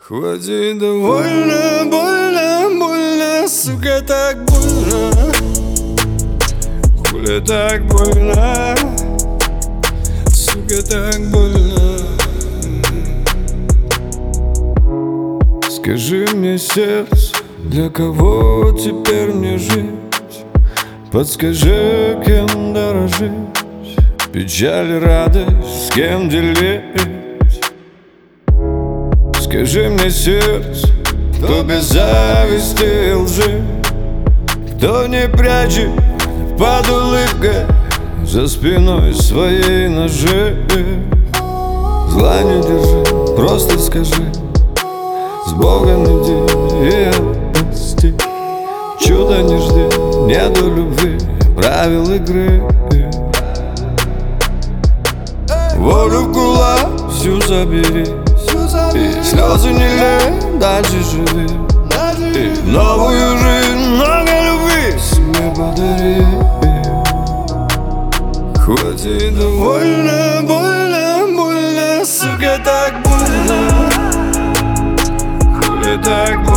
Хватит, довольно, больно, больно, сука, так больно. Хули так больно, сука, так больно. Скажи мне, сердце, для кого теперь мне жить? Подскажи, кем дорожить? Печаль, радость, с кем делить? Скажи мне, сердце, кто без зависти и лжи, кто не прячет под улыбкой за спиной своей ножи. Зла не держи, просто скажи: с Богом иди и отпусти. Чудо не жди, нету любви, правил игры. Волю в кулак всю забери, и слезы не лей, дальше живи. И новую жизнь, много любви себе подари. Хватит, довольно, больно, больно, сука, так больно. Хули так больно.